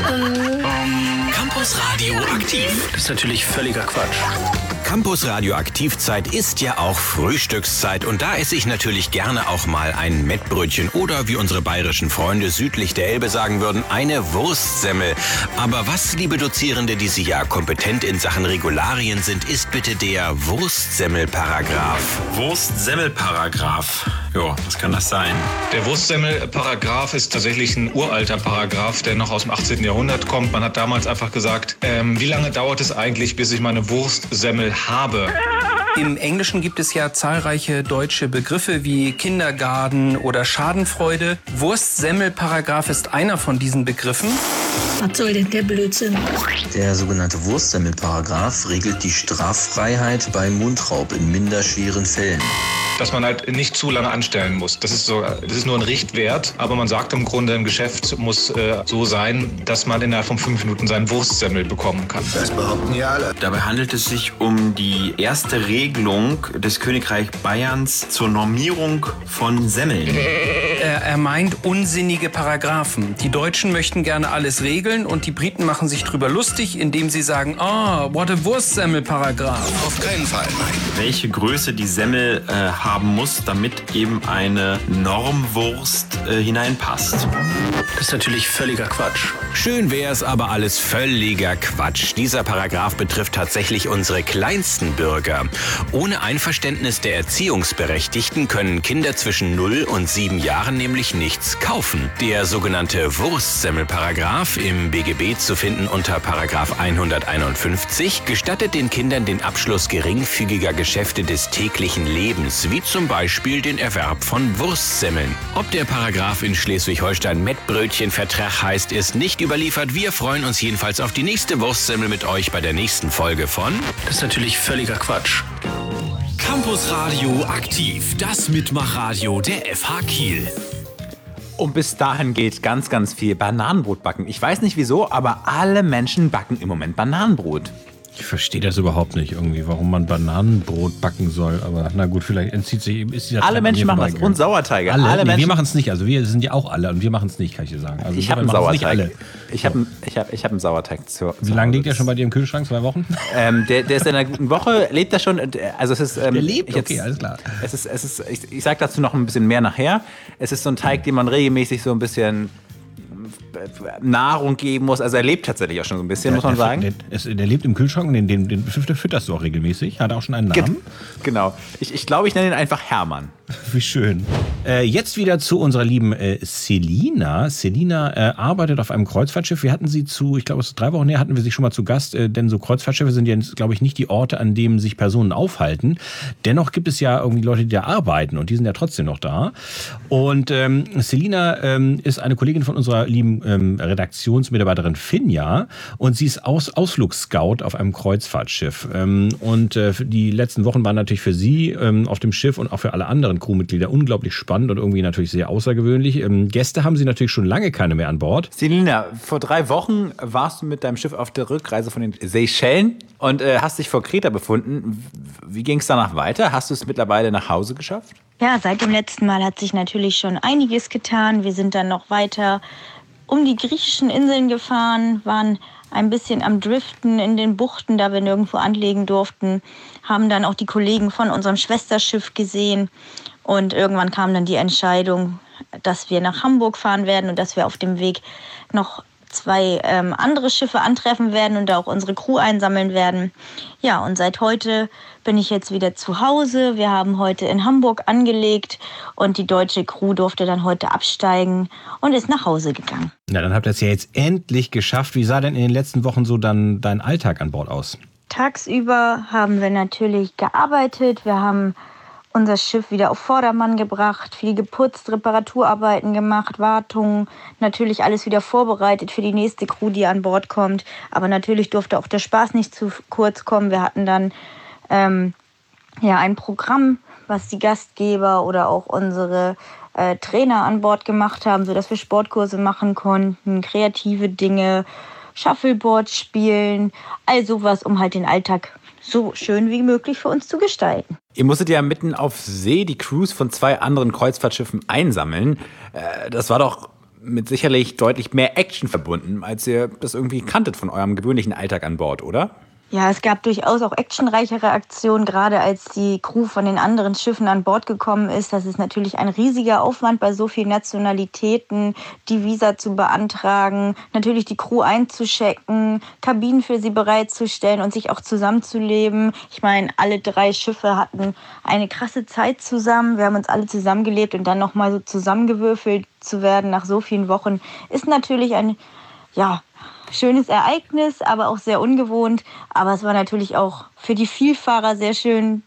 Campus Radioaktiv. Das ist natürlich völliger Quatsch. Campus Radioaktivzeit ist ja auch Frühstückszeit und da esse ich natürlich gerne auch mal ein Mettbrötchen oder wie unsere bayerischen Freunde südlich der Elbe sagen würden, eine Wurstsemmel. Aber was, liebe Dozierende, die Sie ja kompetent in Sachen Regularien sind, ist bitte der Wurstsemmelparagraph? Wurstsemmelparagraph. Jo, was kann das sein? Der Wurstsemmelparagraph ist tatsächlich ein uralter Paragraph, der noch aus dem 18. Jahrhundert kommt. Man hat damals einfach gesagt, wie lange dauert es eigentlich, bis ich meine Wurstsemmel habe? Im Englischen gibt es ja zahlreiche deutsche Begriffe wie Kindergarten oder Schadenfreude. Wurstsemmelparagraph ist einer von diesen Begriffen. Was soll denn der Blödsinn? Der sogenannte Wurstsemmelparagraph regelt die Straffreiheit bei Mundraub in minderschweren Fällen. dass man halt nicht zu lange anstellen muss. Das ist nur ein Richtwert, aber man sagt im Grunde, ein Geschäft muss so sein, dass man innerhalb von 5 Minuten seinen Wurstsemmel bekommen kann. Das behaupten ja alle. Dabei handelt es sich um die erste Regelung des Königreich Bayerns zur Normierung von Semmeln. Er meint unsinnige Paragraphen. Die Deutschen möchten gerne alles regeln und die Briten machen sich drüber lustig, indem sie sagen, what a Wurstsemmel-Paragraph. Auf keinen Fall. Welche Größe die Semmel haben muss, damit eben eine Normwurst hineinpasst. Das ist natürlich völliger Quatsch. Schön wär's, aber alles völliger Quatsch. Dieser Paragraph betrifft tatsächlich unsere kleinsten Bürger. Ohne Einverständnis der Erziehungsberechtigten können Kinder zwischen 0 und 7 Jahren nämlich nichts kaufen. Der sogenannte Wurstsemmel-Paragraph im BGB zu finden unter Paragraph 151 gestattet den Kindern den Abschluss geringfügiger Geschäfte des täglichen Lebens, wie zum Beispiel den Erwerb von Wurstsemmeln. Ob der Paragraph in Schleswig-Holstein Mettbrötchenvertrag heißt, ist nicht überliefert. Wir freuen uns jedenfalls auf die nächste Wurstsemmel mit euch bei der nächsten Folge von... Das ist natürlich völliger Quatsch. Campus Radio aktiv, das Mitmachradio der FH Kiel. Und bis dahin geht ganz, ganz viel Bananenbrot backen. Ich weiß nicht wieso, aber alle Menschen backen im Moment Bananenbrot. Ich verstehe das überhaupt nicht irgendwie, warum man Bananenbrot backen soll. Aber na gut, vielleicht entzieht sich... Alle Menschen machen das und Sauerteige. Alle nee, wir machen es nicht. Also wir sind ja auch alle und wir machen es nicht, kann ich dir sagen. Also ich habe einen Sauerteig. Ich habe einen Sauerteig. Wie lange liegt der schon bei dir im Kühlschrank? 2 Wochen? Der ist in einer guten Woche, lebt er schon. Also es ist, der lebt? Okay, alles klar. Ich sage dazu noch ein bisschen mehr nachher. Es ist so ein Teig, den man regelmäßig so ein bisschen Nahrung geben muss. Also er lebt tatsächlich auch schon so ein bisschen, muss man sagen. Der lebt im Kühlschrank und den fütterst du auch regelmäßig. Hat er auch schon einen Namen? Genau. Ich glaube, ich nenne ihn einfach Hermann. Wie schön. Jetzt wieder zu unserer lieben Selina. Selina arbeitet auf einem Kreuzfahrtschiff. Wir hatten sie ich glaube, es ist 3 Wochen her, hatten wir sie schon mal zu Gast, denn so Kreuzfahrtschiffe sind ja, glaube ich, nicht die Orte, an denen sich Personen aufhalten. Dennoch gibt es ja irgendwie Leute, die da arbeiten und die sind ja trotzdem noch da. Und Selina ist eine Kollegin von unserer lieben Redaktionsmitarbeiterin Finja und sie ist Ausflugsscout auf einem Kreuzfahrtschiff. Und die letzten Wochen waren natürlich für sie auf dem Schiff und auch für alle anderen Crewmitglieder unglaublich spannend und irgendwie natürlich sehr außergewöhnlich. Gäste haben sie natürlich schon lange keine mehr an Bord. Selina, vor 3 Wochen warst du mit deinem Schiff auf der Rückreise von den Seychellen und hast dich vor Kreta befunden. Wie ging es danach weiter? Hast du es mittlerweile nach Hause geschafft? Ja, seit dem letzten Mal hat sich natürlich schon einiges getan. Wir sind dann noch weiter um die griechischen Inseln gefahren, waren ein bisschen am Driften in den Buchten, da wir nirgendwo anlegen durften, haben dann auch die Kollegen von unserem Schwesterschiff gesehen und irgendwann kam dann die Entscheidung, dass wir nach Hamburg fahren werden und dass wir auf dem Weg noch 2 andere Schiffe antreffen werden und da auch unsere Crew einsammeln werden. Ja, und seit heute bin ich jetzt wieder zu Hause. Wir haben heute in Hamburg angelegt und die deutsche Crew durfte dann heute absteigen und ist nach Hause gegangen. Na, dann habt ihr es ja jetzt endlich geschafft. Wie sah denn in den letzten Wochen so dann dein Alltag an Bord aus? Tagsüber haben wir natürlich gearbeitet. Wir haben unser Schiff wieder auf Vordermann gebracht, viel geputzt, Reparaturarbeiten gemacht, Wartungen, natürlich alles wieder vorbereitet für die nächste Crew, die an Bord kommt. Aber natürlich durfte auch der Spaß nicht zu kurz kommen. Wir hatten dann ein Programm, was die Gastgeber oder auch unsere Trainer an Bord gemacht haben, sodass wir Sportkurse machen konnten, kreative Dinge, Shuffleboard spielen, all sowas, um halt den Alltag so schön wie möglich für uns zu gestalten. Ihr musstet ja mitten auf See die Crews von 2 anderen Kreuzfahrtschiffen einsammeln. Das war doch mit sicherlich deutlich mehr Action verbunden, als ihr das irgendwie kanntet von eurem gewöhnlichen Alltag an Bord, oder? Ja, es gab durchaus auch actionreichere Aktionen, gerade als die Crew von den anderen Schiffen an Bord gekommen ist. Das ist natürlich ein riesiger Aufwand bei so vielen Nationalitäten, die Visa zu beantragen, natürlich die Crew einzuchecken, Kabinen für sie bereitzustellen und sich auch zusammenzuleben. Ich meine, alle 3 Schiffe hatten eine krasse Zeit zusammen. Wir haben uns alle zusammengelebt und dann nochmal so zusammengewürfelt zu werden nach so vielen Wochen ist natürlich ein, schönes Ereignis, aber auch sehr ungewohnt. Aber es war natürlich auch für die Vielfahrer sehr schön,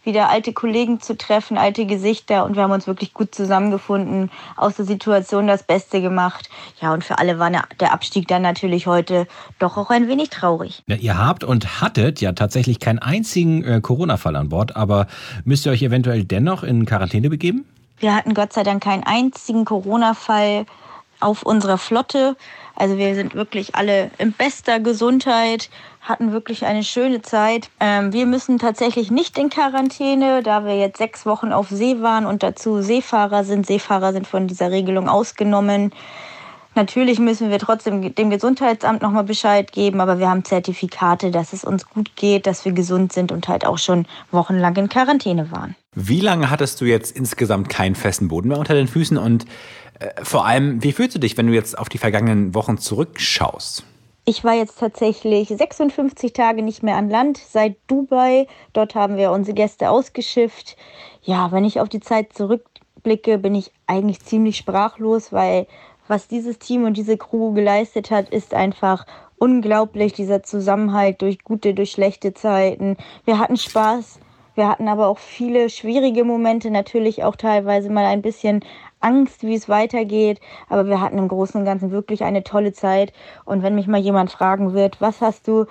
wieder alte Kollegen zu treffen, alte Gesichter, und wir haben uns wirklich gut zusammengefunden, aus der Situation das Beste gemacht. Ja, und für alle war der Abstieg dann natürlich heute doch auch ein wenig traurig. Ja, ihr habt und hattet ja tatsächlich keinen einzigen Corona-Fall an Bord, aber müsst ihr euch eventuell dennoch in Quarantäne begeben? Wir hatten Gott sei Dank keinen einzigen Corona-Fall auf unserer Flotte. Also wir sind wirklich alle in bester Gesundheit, hatten wirklich eine schöne Zeit. Wir müssen tatsächlich nicht in Quarantäne, da wir jetzt 6 Wochen auf See waren und dazu Seefahrer sind. Seefahrer sind von dieser Regelung ausgenommen. Natürlich müssen wir trotzdem dem Gesundheitsamt nochmal Bescheid geben, aber wir haben Zertifikate, dass es uns gut geht, dass wir gesund sind und halt auch schon wochenlang in Quarantäne waren. Wie lange hattest du jetzt insgesamt keinen festen Boden mehr unter den Füßen und vor allem, wie fühlst du dich, wenn du jetzt auf die vergangenen Wochen zurückschaust? Ich war jetzt tatsächlich 56 Tage nicht mehr an Land, seit Dubai. Dort haben wir unsere Gäste ausgeschifft. Ja, wenn ich auf die Zeit zurückblicke, bin ich eigentlich ziemlich sprachlos, weil was dieses Team und diese Crew geleistet hat, ist einfach unglaublich. Dieser Zusammenhalt durch gute, durch schlechte Zeiten. Wir hatten Spaß. Wir hatten aber auch viele schwierige Momente, natürlich auch teilweise mal ein bisschen Angst, wie es weitergeht. Aber wir hatten im Großen und Ganzen wirklich eine tolle Zeit. Und wenn mich mal jemand fragen wird, was hast du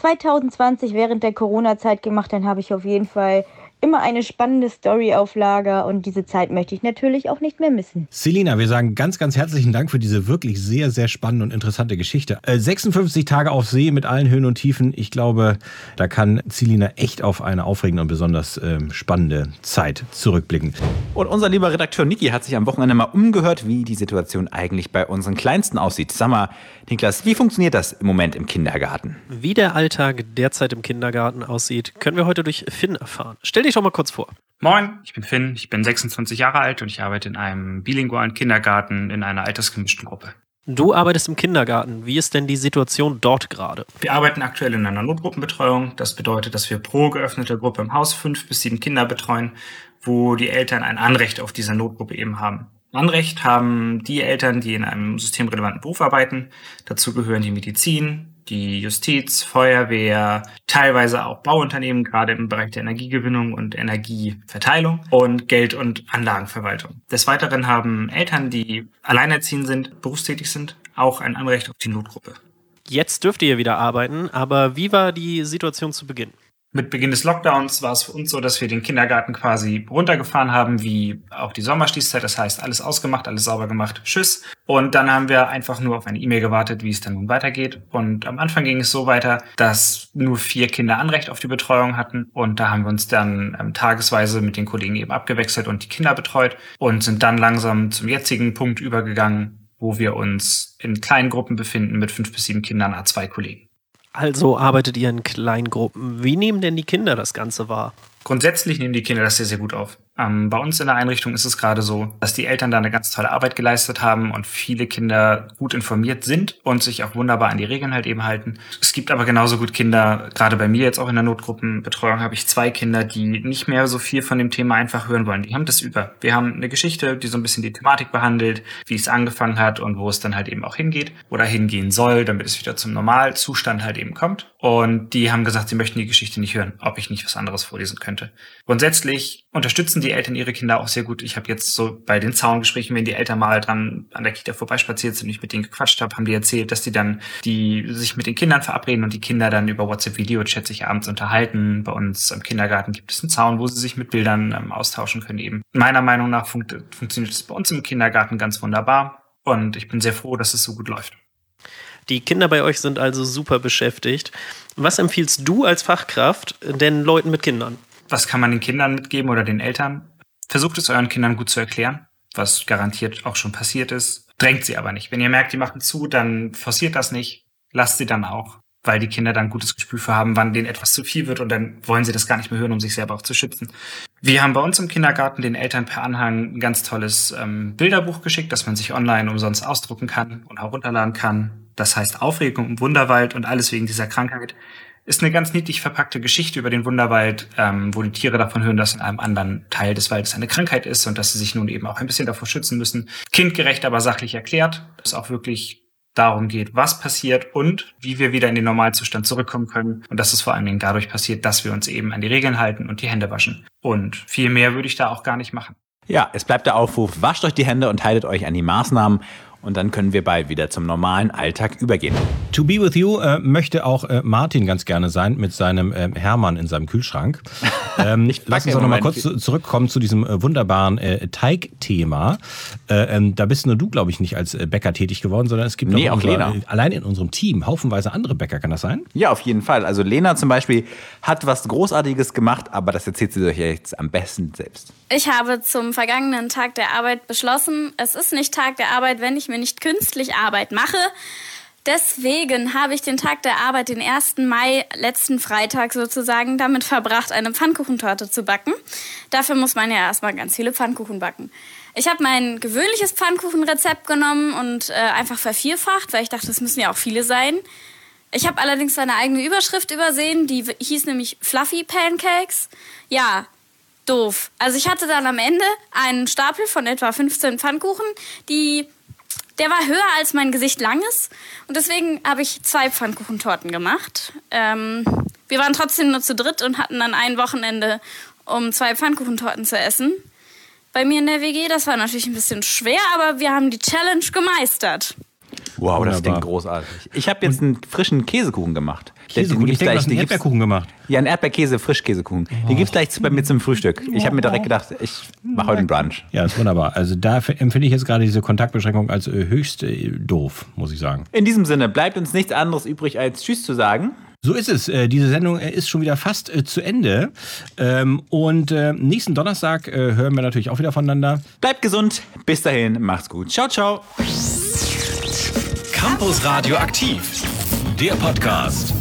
2020 während der Corona-Zeit gemacht, dann habe ich auf jeden Fall immer eine spannende Story auf Lager. Und diese Zeit möchte ich natürlich auch nicht mehr missen. Selina, wir sagen ganz, ganz herzlichen Dank für diese wirklich sehr, sehr spannende und interessante Geschichte. 56 Tage auf See mit allen Höhen und Tiefen. Ich glaube, da kann Selina echt auf eine aufregende und besonders spannende Zeit zurückblicken. Und unser lieber Redakteur Niki hat sich am Wochenende mal umgehört, wie die Situation eigentlich bei unseren Kleinsten aussieht. Sag mal, Niklas, wie funktioniert das im Moment im Kindergarten? Wie der Alltag derzeit im Kindergarten aussieht, können wir heute durch Finn erfahren. Stell dich doch mal kurz vor. Moin, ich bin Finn, ich bin 26 Jahre alt und ich arbeite in einem bilingualen Kindergarten in einer altersgemischten Gruppe. Du arbeitest im Kindergarten. Wie ist denn die Situation dort gerade? Wir arbeiten aktuell in einer Notgruppenbetreuung. Das bedeutet, dass wir pro geöffnete Gruppe im Haus 5 bis 7 Kinder betreuen, wo die Eltern ein Anrecht auf diese Notgruppe eben haben. Anrecht haben die Eltern, die in einem systemrelevanten Beruf arbeiten. Dazu gehören die Medizin, die Justiz, Feuerwehr, teilweise auch Bauunternehmen, gerade im Bereich der Energiegewinnung und Energieverteilung und Geld- und Anlagenverwaltung. Des Weiteren haben Eltern, die alleinerziehend sind, berufstätig sind, auch ein Anrecht auf die Notgruppe. Jetzt dürft ihr wieder arbeiten, aber wie war die Situation zu Beginn? Mit Beginn des Lockdowns war es für uns so, dass wir den Kindergarten quasi runtergefahren haben, wie auch die Sommerschließzeit. Das heißt, alles ausgemacht, alles sauber gemacht, tschüss. Und dann haben wir einfach nur auf eine E-Mail gewartet, wie es dann nun weitergeht. Und am Anfang ging es so weiter, dass nur 4 Kinder Anrecht auf die Betreuung hatten. Und da haben wir uns dann tagesweise mit den Kollegen eben abgewechselt und die Kinder betreut und sind dann langsam zum jetzigen Punkt übergegangen, wo wir uns in kleinen Gruppen befinden mit 5 bis 7 Kindern, A2 Kollegen. Also arbeitet ihr in Kleingruppen. Wie nehmen denn die Kinder das Ganze wahr? Grundsätzlich nehmen die Kinder das sehr, sehr gut auf. Bei uns in der Einrichtung ist es gerade so, dass die Eltern da eine ganz tolle Arbeit geleistet haben und viele Kinder gut informiert sind und sich auch wunderbar an die Regeln halt eben halten. Es gibt aber genauso gut Kinder, gerade bei mir jetzt auch in der Notgruppenbetreuung habe ich 2 Kinder, die nicht mehr so viel von dem Thema einfach hören wollen. Die haben das über. Wir haben eine Geschichte, die so ein bisschen die Thematik behandelt, wie es angefangen hat und wo es dann halt eben auch hingeht oder hingehen soll, damit es wieder zum Normalzustand halt eben kommt. Und die haben gesagt, sie möchten die Geschichte nicht hören, ob ich nicht was anderes vorlesen könnte. Grundsätzlich unterstützen die Eltern ihre Kinder auch sehr gut. Ich habe jetzt so bei den Zaungesprächen, wenn die Eltern mal dran an der Kita vorbeispaziert sind und ich mit denen gequatscht habe, haben die erzählt, dass die sich mit den Kindern verabreden und die Kinder dann über WhatsApp-Video-Chat sich abends unterhalten. Bei uns im Kindergarten gibt es einen Zaun, wo sie sich mit Bildern austauschen können eben. Meiner Meinung nach funktioniert es bei uns im Kindergarten ganz wunderbar und ich bin sehr froh, dass es so gut läuft. Die Kinder bei euch sind also super beschäftigt. Was empfiehlst du als Fachkraft den Leuten mit Kindern? Was kann man den Kindern mitgeben oder den Eltern? Versucht es euren Kindern gut zu erklären, was garantiert auch schon passiert ist. Drängt sie aber nicht. Wenn ihr merkt, die machen zu, dann forciert das nicht. Lasst sie dann auch, weil die Kinder dann ein gutes Gespür für haben, wann denen etwas zu viel wird und dann wollen sie das gar nicht mehr hören, um sich selber auch zu schützen. Wir haben bei uns im Kindergarten den Eltern per Anhang ein ganz tolles Bilderbuch geschickt, das man sich online umsonst ausdrucken kann und auch runterladen kann. Das heißt Aufregung im Wunderwald und alles wegen dieser Krankheit. Ist eine ganz niedlich verpackte Geschichte über den Wunderwald, wo die Tiere davon hören, dass in einem anderen Teil des Waldes eine Krankheit ist und dass sie sich nun eben auch ein bisschen davor schützen müssen. Kindgerecht, aber sachlich erklärt. Das ist auch wirklich darum geht, was passiert und wie wir wieder in den Normalzustand zurückkommen können. Und dass es vor allen Dingen dadurch passiert, dass wir uns eben an die Regeln halten und die Hände waschen. Und viel mehr würde ich da auch gar nicht machen. Ja, es bleibt der Aufruf, wascht euch die Hände und haltet euch an die Maßnahmen. Und dann können wir bald wieder zum normalen Alltag übergehen. To be with you möchte auch Martin ganz gerne sein mit seinem Hermann in seinem Kühlschrank. Lass uns doch noch mal kurz zurückkommen zu diesem wunderbaren Teigthema. Da bist nur du, glaube ich, nicht als Bäcker tätig geworden, sondern es gibt auch Lena. Allein in unserem Team haufenweise andere Bäcker. Kann das sein? Ja, auf jeden Fall. Also Lena zum Beispiel hat was Großartiges gemacht, aber das erzählt sie euch jetzt am besten selbst. Ich habe zum vergangenen Tag der Arbeit beschlossen, es ist nicht Tag der Arbeit, wenn ich mir nicht künstlich Arbeit mache. Deswegen habe ich den Tag der Arbeit, den 1. Mai, letzten Freitag sozusagen, damit verbracht, eine Pfannkuchentorte zu backen. Dafür muss man ja erstmal ganz viele Pfannkuchen backen. Ich habe mein gewöhnliches Pfannkuchenrezept genommen und einfach vervierfacht, weil ich dachte, das müssen ja auch viele sein. Ich habe allerdings seine eigene Überschrift übersehen, die hieß nämlich Fluffy Pancakes. Ja, doof. Also ich hatte dann am Ende einen Stapel von etwa 15 Pfannkuchen, der war höher als mein Gesicht lang ist. Und deswegen habe ich 2 Pfannkuchentorten gemacht. Wir waren trotzdem nur zu dritt und hatten dann ein Wochenende, um 2 Pfannkuchentorten zu essen. Bei mir in der WG, das war natürlich ein bisschen schwer, aber wir haben die Challenge gemeistert. Wow, das klingt großartig. Ich habe jetzt einen frischen Käsekuchen gemacht. Käsekuchen? Ich denke, du hast einen Erdbeerkuchen gemacht. Ja, einen Erdbeerkäse-Frischkäsekuchen. Den gibt's gleich bei mir zum Frühstück. Ich habe mir direkt gedacht, ich mache heute einen Brunch. Ja, ist wunderbar. Also da empfinde ich jetzt gerade diese Kontaktbeschränkung als höchst doof, muss ich sagen. In diesem Sinne bleibt uns nichts anderes übrig, als Tschüss zu sagen. So ist es. Diese Sendung ist schon wieder fast zu Ende. Und nächsten Donnerstag hören wir natürlich auch wieder voneinander. Bleibt gesund. Bis dahin. Macht's gut. Ciao, ciao. Campus Radio aktiv. Der Podcast.